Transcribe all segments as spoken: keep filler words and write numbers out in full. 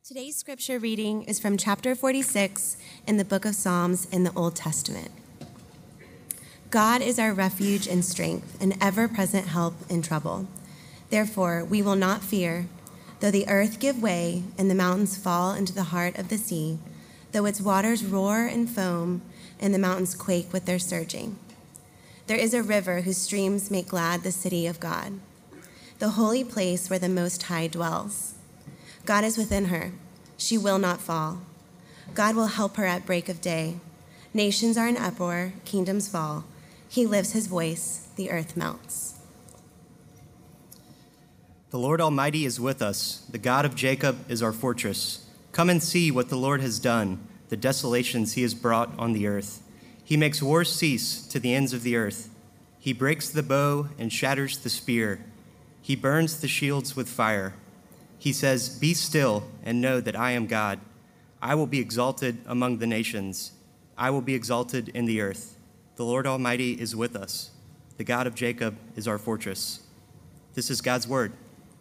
Today's scripture reading is from chapter forty-six in the book of Psalms in the Old Testament. God is our refuge and strength, an ever-present help in trouble. Therefore, we will not fear, though the earth give way and the mountains fall into the heart of the sea, though its waters roar and foam and the mountains quake with their surging. There is a river whose streams make glad the city of God, the holy place where the Most High dwells. God is within her. She will not fall. God will help her at break of day. Nations are in uproar, kingdoms fall. He lifts his voice, the earth melts. The Lord Almighty is with us. The God of Jacob is our fortress. Come and see what the Lord has done, the desolations he has brought on the earth. He makes war cease to the ends of the earth. He breaks the bow and shatters the spear. He burns the shields with fire. He says, "Be still and know that I am God. I will be exalted among the nations. I will be exalted in the earth. The Lord Almighty is with us. The God of Jacob is our fortress." This is God's word.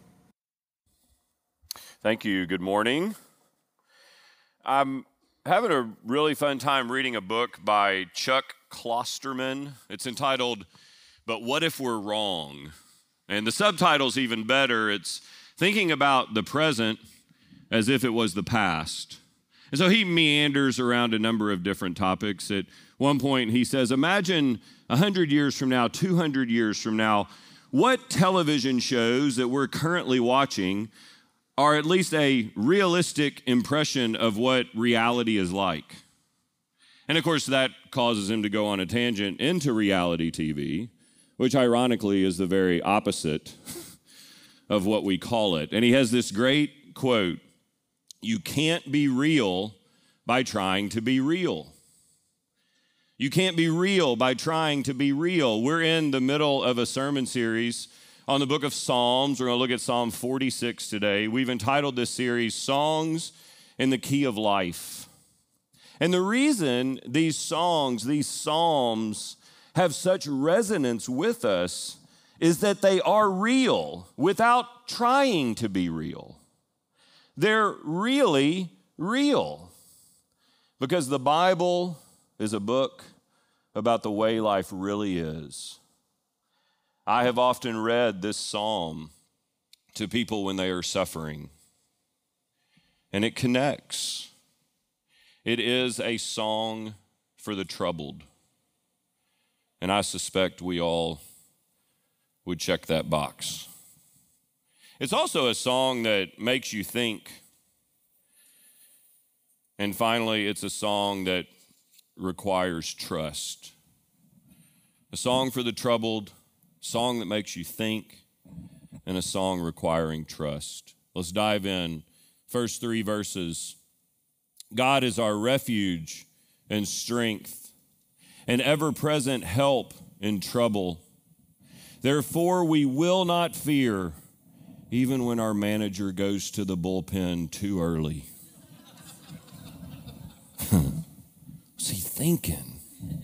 Thank you. Good morning. I'm having a really fun time reading a book by Chuck Klosterman. It's entitled, "But What If We're Wrong?" And the subtitle's even better. It's thinking about the present as if it was the past. And so he meanders around a number of different topics. At one point, he says, imagine one hundred years from now, two hundred years from now, what television shows that we're currently watching are at least a realistic impression of what reality is like. And of course, that causes him to go on a tangent into reality T V, which ironically is the very opposite of what we call it. And he has this great quote, "You can't be real by trying to be real." You can't be real by trying to be real. We're in the middle of a sermon series on the book of Psalms. We're going to look at Psalm forty-six today. We've entitled this series, Songs in the Key of Life. And the reason these songs, these psalms, have such resonance with us is that they are real without trying to be real. They're really real because the Bible is a book about the way life really is. I have often read this psalm to people when they are suffering, and it connects. It is a song for the troubled, and I suspect we all would check that box. It's also a song that makes you think. And finally, it's a song that requires trust. A song for the troubled, a song that makes you think, and a song requiring trust. Let's dive in. First three verses. God is our refuge and strength, an ever-present help in trouble. Therefore, we will not fear, even when our manager goes to the bullpen too early. What's he thinking?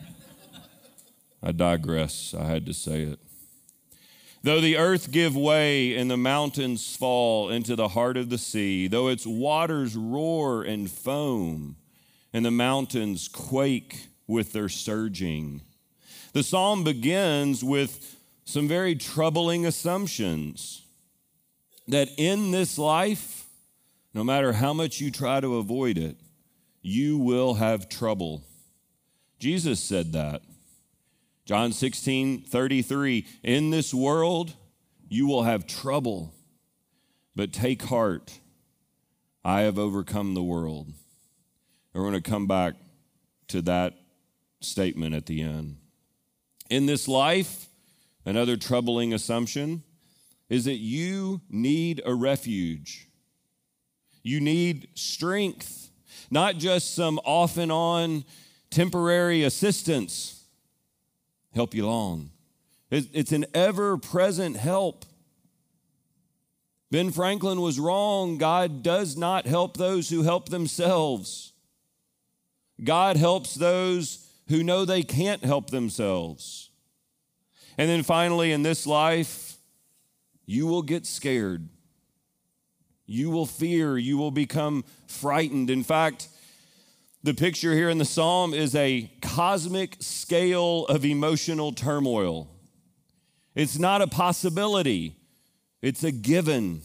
I digress. I had to say it. Though the earth give way and the mountains fall into the heart of the sea, though its waters roar and foam and the mountains quake with their surging. The psalm begins with some very troubling assumptions that in this life, no matter how much you try to avoid it, you will have trouble. Jesus said that. John sixteen thirty-three, in this world, you will have trouble, but take heart. I have overcome the world. And we're going to come back to that statement at the end. In this life, another troubling assumption is that you need a refuge. You need strength, not just some off and on temporary assistance. Help you along. It's an ever-present help. Ben Franklin was wrong. God does not help those who help themselves. God helps those who know they can't help themselves. And then finally, in this life, you will get scared. You will fear. You will become frightened. In fact, the picture here in the psalm is a cosmic scale of emotional turmoil. It's not a possibility. It's a given.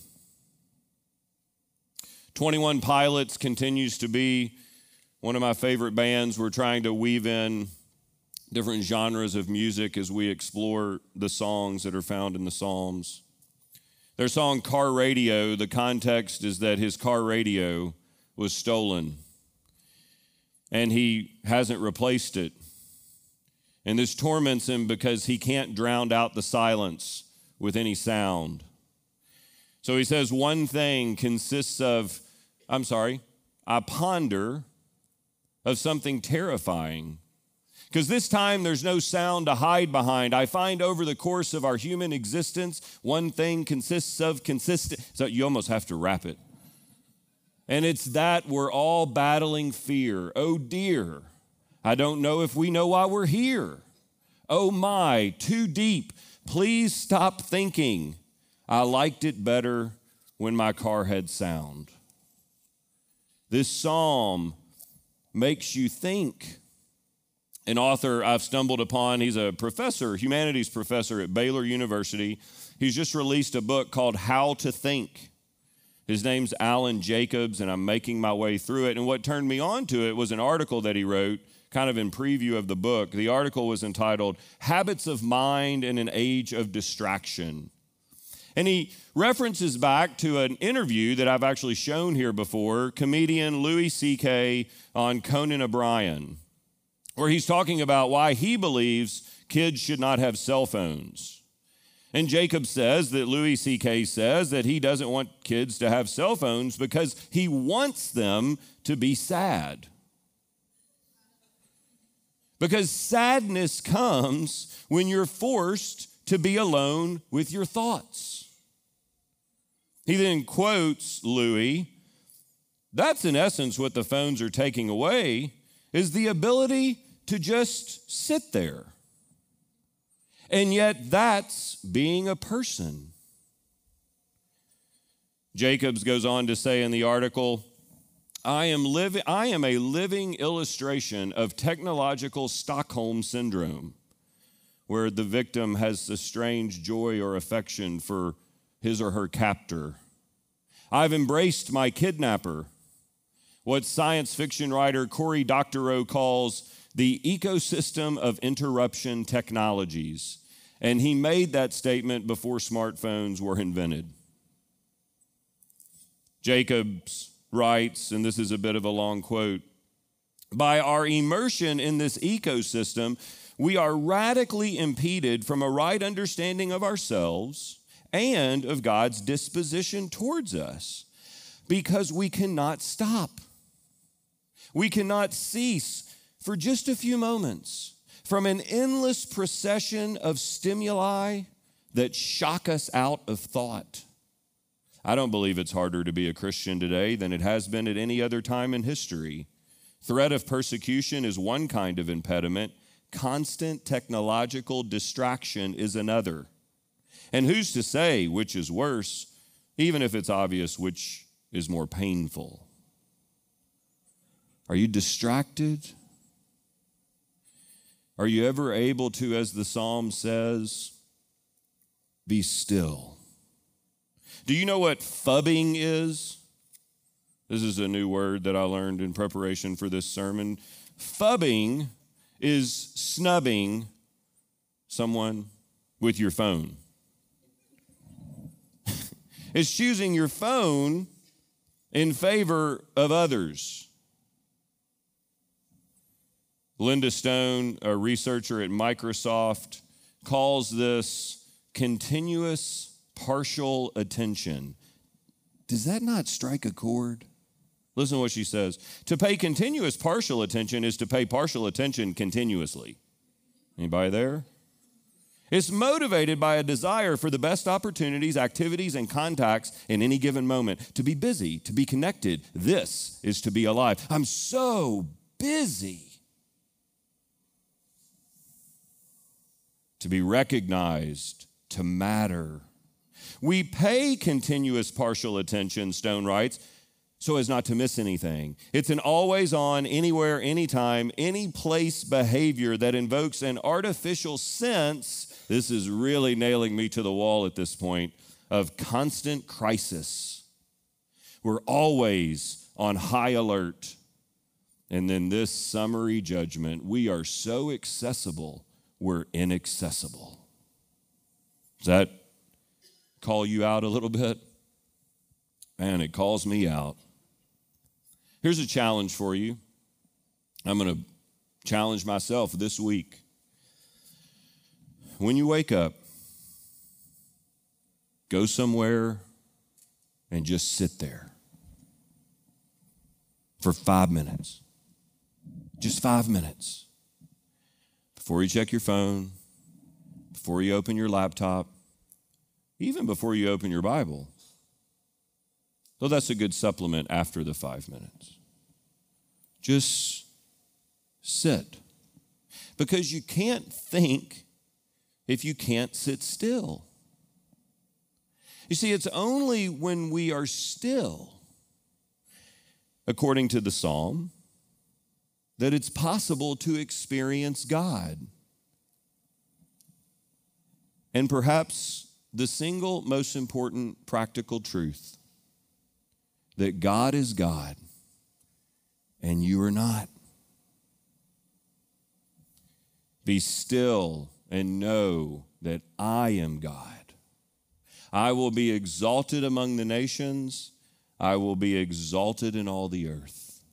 twenty-one Pilots continues to be one of my favorite bands. We're trying to weave in different genres of music as we explore the songs that are found in the Psalms. Their song, Car Radio, the context is that his car radio was stolen, and he hasn't replaced it. And this torments him because he can't drown out the silence with any sound. So he says, one thing consists of, I'm sorry, I ponder of something terrifying. Because this time there's no sound to hide behind. I find over the course of our human existence, one thing consists of consistent. So you almost have to wrap it. And it's that we're all battling fear. Oh dear, I don't know if we know why we're here. Oh my, too deep. Please stop thinking. I liked it better when my car had sound. This psalm makes you think. An author I've stumbled upon, he's a professor, humanities professor at Baylor University. He's just released a book called How to Think. His name's Alan Jacobs, and I'm making my way through it. And what turned me on to it was an article that he wrote, kind of in preview of the book. The article was entitled, Habits of Mind in an Age of Distraction. And he references back to an interview that I've actually shown here before, comedian Louis C K on Conan O'Brien, where he's talking about why he believes kids should not have cell phones. And Jacob says that Louis C K says that he doesn't want kids to have cell phones because he wants them to be sad. Because sadness comes when you're forced to be alone with your thoughts. He then quotes Louis, that's in essence what the phones are taking away, is the ability to just sit there. And yet that's being a person. Jacobs goes on to say in the article, I am living I am a living illustration of technological Stockholm syndrome, where the victim has a strange joy or affection for his or her captor. I've embraced my kidnapper, what science fiction writer Cory Doctorow calls the ecosystem of interruption technologies. And he made that statement before smartphones were invented. Jacobs writes, and this is a bit of a long quote, by our immersion in this ecosystem, we are radically impeded from a right understanding of ourselves and of God's disposition towards us because we cannot stop. We cannot cease for just a few moments from an endless procession of stimuli that shock us out of thought. I don't believe it's harder to be a Christian today than it has been at any other time in history. Threat of persecution is one kind of impediment. Constant technological distraction is another. And who's to say which is worse, even if it's obvious which is more painful? Are you distracted? Are you ever able to, as the psalm says, be still? Do you know what fubbing is? This is a new word that I learned in preparation for this sermon. Fubbing is snubbing someone with your phone. It's choosing your phone in favor of others. Linda Stone, a researcher at Microsoft, calls this continuous partial attention. Does that not strike a chord? Listen to what she says. To pay continuous partial attention is to pay partial attention continuously. Anybody there? It's motivated by a desire for the best opportunities, activities, and contacts in any given moment. To be busy, to be connected. This is to be alive. I'm so busy. To be recognized, to matter. We pay continuous partial attention, Stone writes, so as not to miss anything. It's an always on, anywhere, anytime, any place behavior that invokes an artificial sense, this is really nailing me to the wall at this point, of constant crisis. We're always on high alert. And then this summary judgment, we are so accessible, we're inaccessible. Does that call you out a little bit? Man, it calls me out. Here's a challenge for you. I'm going to challenge myself this week. When you wake up, go somewhere and just sit there for five minutes. Just five minutes. Before you check your phone, before you open your laptop, even before you open your Bible. Though that's a good supplement after the five minutes. Just sit. Because you can't think if you can't sit still. You see, it's only when we are still, according to the psalm, that it's possible to experience God. And perhaps the single most important practical truth, that God is God and you are not. Be still and know that I am God. I will be exalted among the nations. I will be exalted in all the earth.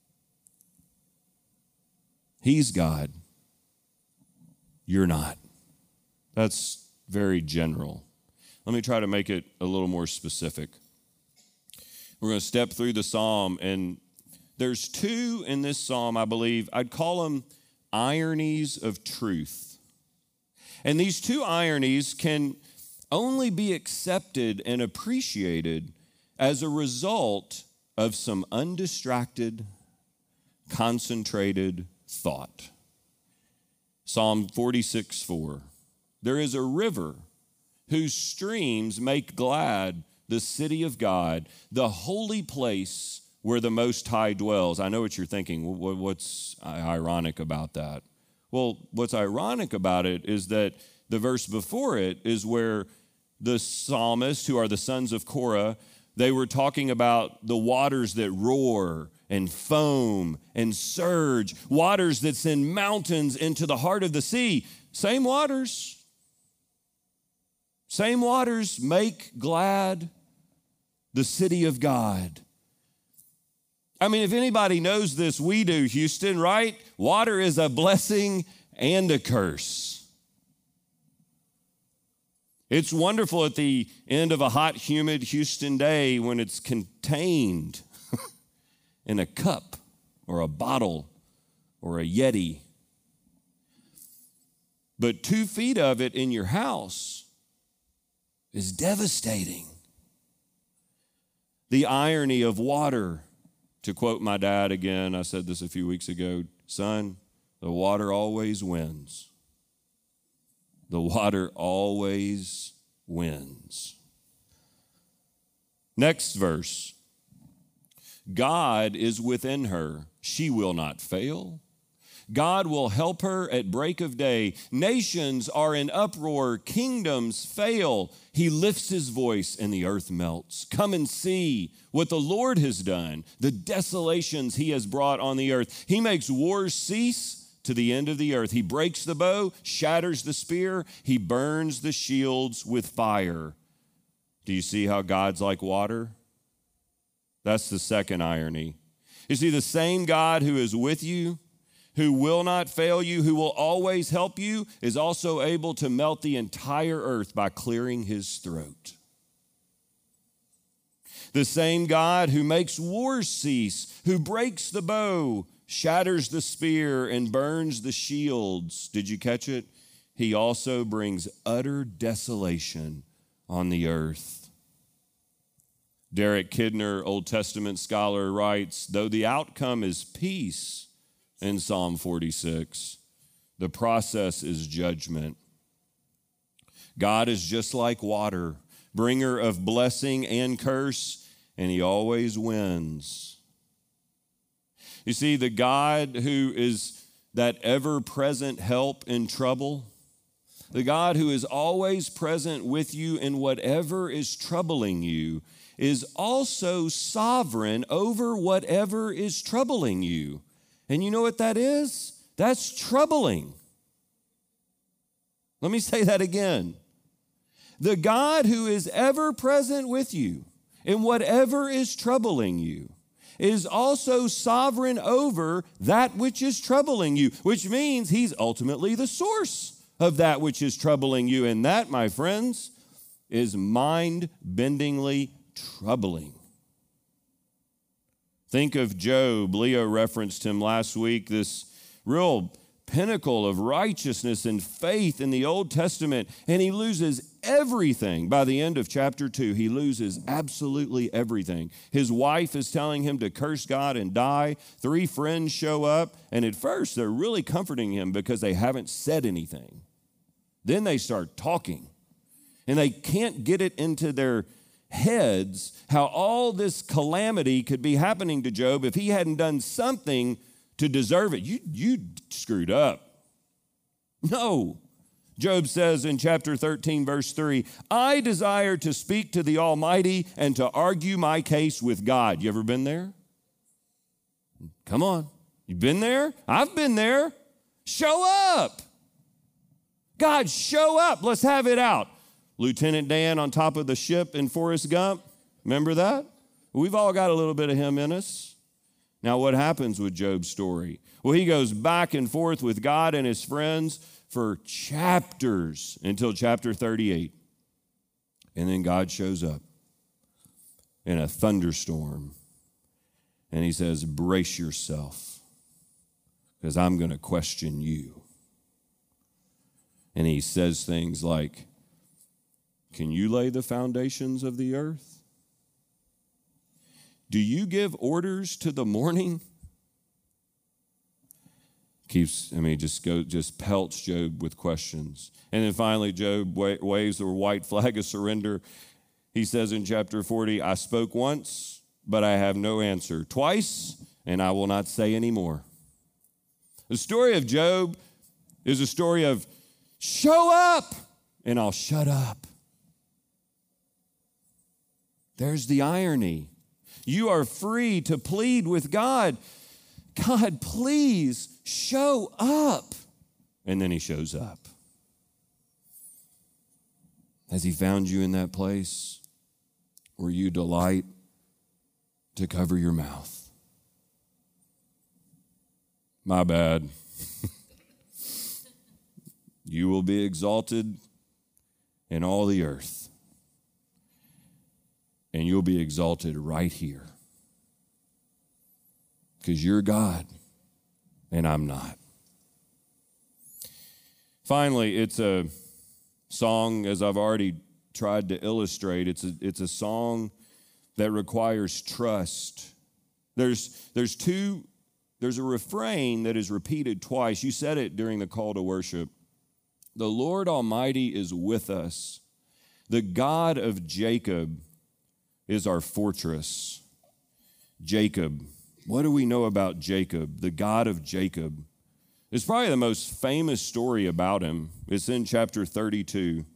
He's God. You're not. That's very general. Let me try to make it a little more specific. We're going to step through the psalm, and there's two in this psalm, I believe. I'd call them ironies of truth. And these two ironies can only be accepted and appreciated as a result of some undistracted, concentrated thought. Psalm forty-six four. There is a river whose streams make glad the city of God, the holy place where the Most High dwells. I know what you're thinking. What's ironic about that? Well, what's ironic about it is that the verse before it is where the psalmists, who are the sons of Korah, they were talking about the waters that roar and foam and surge, waters that send mountains into the heart of the sea. Same waters. Same waters make glad the city of God. I mean, if anybody knows this, we do, Houston, right? Water is a blessing and a curse. It's wonderful at the end of a hot, humid Houston day when it's contained in a cup or a bottle or a Yeti. But two feet of it in your house is devastating. The irony of water, to quote my dad again, I said this a few weeks ago, son, the water always wins. The water always wins. Next verse. God is within her. She will not fail. God will help her at break of day. Nations are in uproar. Kingdoms fail. He lifts his voice and the earth melts. Come and see what the Lord has done, the desolations he has brought on the earth. He makes wars cease to the end of the earth. He breaks the bow, shatters the spear. He burns the shields with fire. Do you see how God's like water? That's the second irony. You see, the same God who is with you, who will not fail you, who will always help you, is also able to melt the entire earth by clearing his throat. The same God who makes wars cease, who breaks the bow, shatters the spear, and burns the shields. Did you catch it? He also brings utter desolation on the earth. Derek Kidner, Old Testament scholar, writes, though the outcome is peace, in Psalm forty-six, the process is judgment. God is just like water, bringer of blessing and curse, and he always wins. You see, the God who is that ever-present help in trouble, the God who is always present with you in whatever is troubling you, is also sovereign over whatever is troubling you. And you know what that is? That's troubling. Let me say that again. The God who is ever present with you in whatever is troubling you is also sovereign over that which is troubling you, which means he's ultimately the source of that which is troubling you. And that, my friends, is mind-bendingly troubling. Think of Job. Leo referenced him last week, this real pinnacle of righteousness and faith in the Old Testament, and he loses everything. By the end of chapter two, he loses absolutely everything. His wife is telling him to curse God and die. Three friends show up, and at first they're really comforting him because they haven't said anything. Then they start talking, and they can't get it into their heads how all this calamity could be happening to Job if he hadn't done something to deserve it. You, you screwed up. No. Job says in chapter thirteen, verse three, I desire to speak to the Almighty and to argue my case with God. You ever been there? Come on. You been there? I've been there. Show up. God, show up. Let's have it out. Lieutenant Dan on top of the ship in Forrest Gump. Remember that? We've all got a little bit of him in us. Now, what happens with Job's story? Well, he goes back and forth with God and his friends for chapters until chapter thirty-eight. And then God shows up in a thunderstorm. And he says, brace yourself, because I'm going to question you. And he says things like, can you lay the foundations of the earth? Do you give orders to the morning? Keeps, I mean, just go, just pelts Job with questions. And then finally, Job wa- waves the white flag of surrender. He says in chapter forty, I spoke once, but I have no answer. Twice, and I will not say any more. The story of Job is a story of show up, and I'll shut up. There's the irony. You are free to plead with God. God, please show up. And then he shows up. Has he found you in that place where you delight to cover your mouth? My bad. You will be exalted in all the earth. And you'll be exalted right here. Because you're God, and I'm not. Finally, it's a song, as I've already tried to illustrate, it's a, it's a song that requires trust. There's, there's two, there's a refrain that is repeated twice. You said it during the call to worship. The Lord Almighty is with us. The God of Jacob is our fortress. Jacob. What do we know about Jacob, the God of Jacob? It's probably the most famous story about him. It's in chapter thirty-two.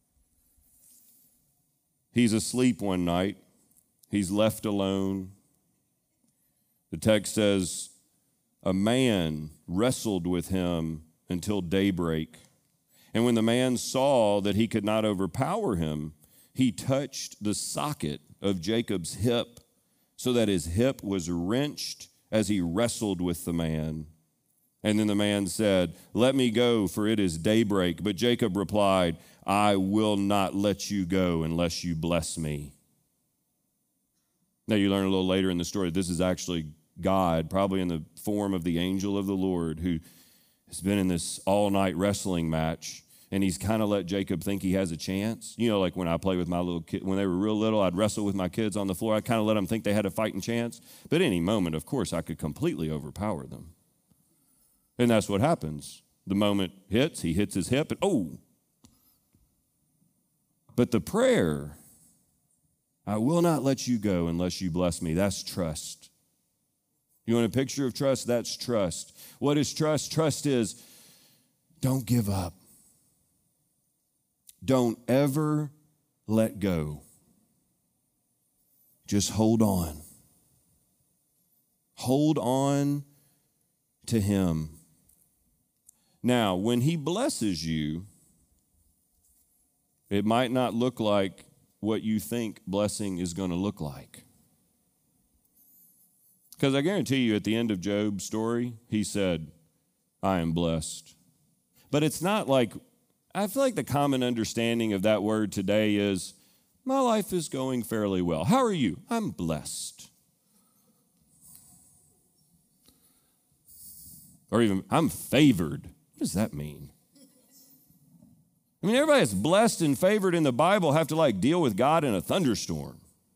He's asleep one night. He's left alone. The text says, a man wrestled with him until daybreak. And when the man saw that he could not overpower him, he touched the socket of Jacob's hip so that his hip was wrenched as he wrestled with the man. And then the man said, let me go, for it is daybreak. But Jacob replied, I will not let you go unless you bless me. Now you learn a little later in the story, this is actually God, probably in the form of the angel of the Lord, who has been in this all-night wrestling match. And he's kind of let Jacob think he has a chance. You know, like when I play with my little kid, when they were real little, I'd wrestle with my kids on the floor. I kind of let them think they had a fighting chance. But any moment, of course, I could completely overpower them. And that's what happens. The moment hits, he hits his hip, and oh. But the prayer I will not let you go unless you bless me. That's trust. You want a picture of trust? That's trust. What is trust? Trust is don't give up. Don't ever let go. Just hold on. Hold on to him. Now, when he blesses you, it might not look like what you think blessing is going to look like. Because I guarantee you at the end of Job's story, he said, I am blessed. But it's not like, I feel like the common understanding of that word today is, my life is going fairly well. How are you? I'm blessed. Or even, I'm favored. What does that mean? I mean, everybody that's blessed and favored in the Bible have to like deal with God in a thunderstorm.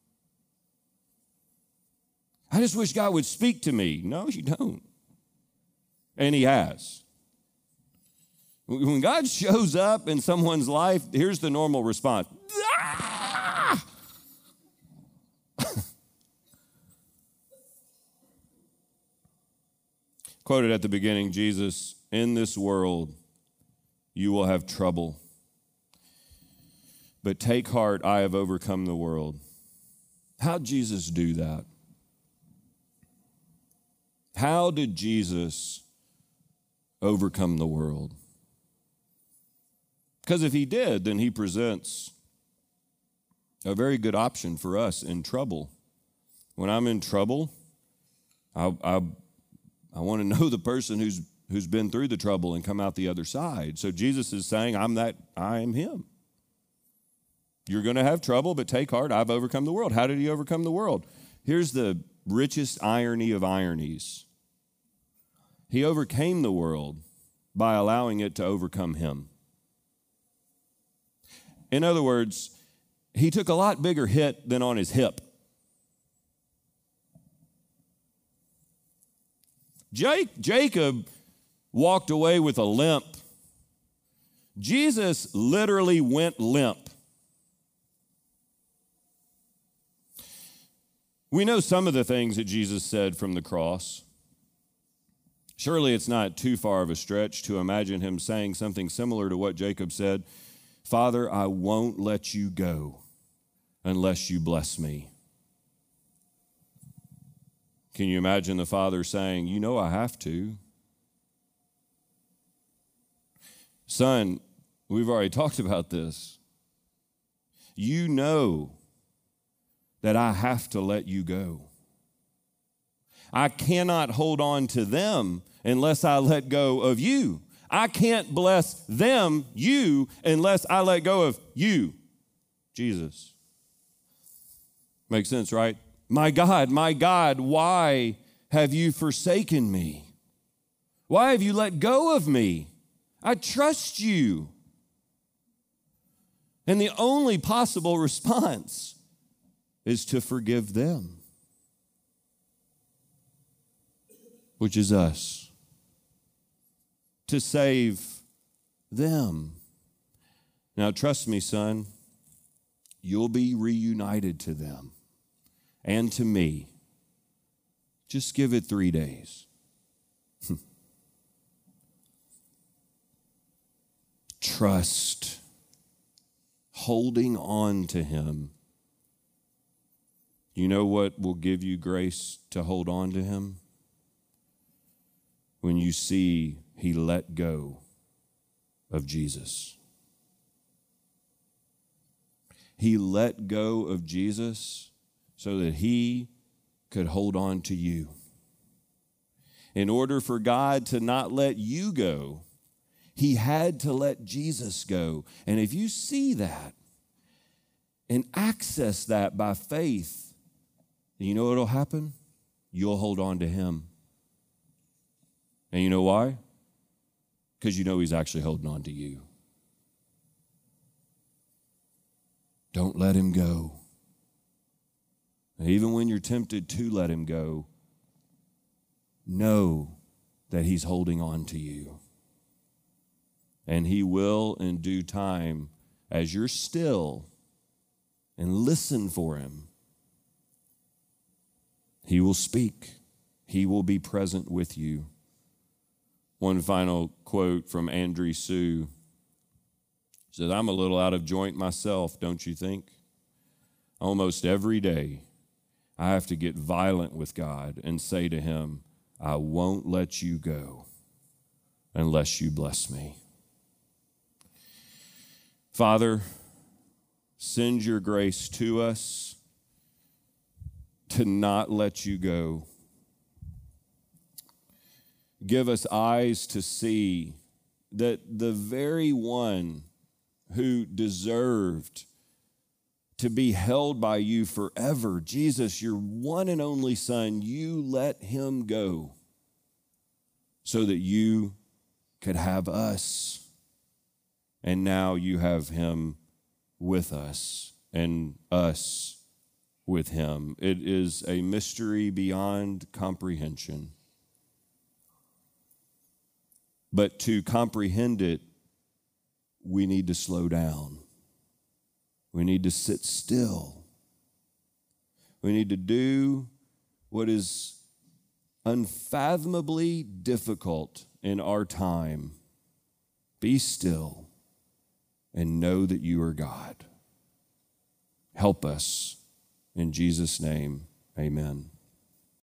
I just wish God would speak to me. No, you don't. And he has. When God shows up in someone's life, here's the normal response. Ah! Quoted at the beginning, Jesus, in this world you will have trouble. But take heart, I have overcome the world. How'd Jesus do that? How did Jesus overcome the world? Because if he did, then he presents a very good option for us in trouble. When I'm in trouble, I, I, I want to know the person who's, who's been through the trouble and come out the other side. So Jesus is saying, I'm that, I am him. You're going to have trouble, but take heart, I've overcome the world. How did he overcome the world? Here's the richest irony of ironies. He overcame the world by allowing it to overcome him. In other words, he took a lot bigger hit than on his hip. Jake, Jacob walked away with a limp. Jesus literally went limp. We know some of the things that Jesus said from the cross. Surely it's not too far of a stretch to imagine him saying something similar to what Jacob said. Father, I won't let you go unless you bless me. Can you imagine the father saying, you know I have to? Son, we've already talked about this. You know that I have to let you go. I cannot hold on to them unless I let go of you. I can't bless them, you, unless I let go of you, Jesus. Makes sense, right? My God, my God, why have you forsaken me? Why have you let go of me? I trust you. And the only possible response is to forgive them, which is us. To save them. Now, trust me, son, you'll be reunited to them and to me. Just give it three days. Trust, holding on to him. You know what will give you grace to hold on to him? When you see he let go of Jesus. He let go of Jesus so that he could hold on to you. In order for God to not let you go, he had to let Jesus go. And if you see that and access that by faith, you know what will happen? You'll hold on to him. And you know why? Because you know he's actually holding on to you. Don't let him go. And even when you're tempted to let him go, know that he's holding on to you. And he will, in due time, as you're still, and listen for him. He will speak. He will be present with you. One final quote from Andrew Sue. He said, I'm a little out of joint myself, don't you think? Almost every day, I have to get violent with God and say to him, I won't let you go unless you bless me. Father, send your grace to us to not let you go. Give us eyes to see that the very one who deserved to be held by you forever, Jesus, your one and only Son, you let him go so that you could have us. And now you have him with us and us with him. It is a mystery beyond comprehension. But to comprehend it, we need to slow down. We need to sit still. We need to do what is unfathomably difficult in our time. Be still and know that you are God. Help us. In Jesus' name, amen.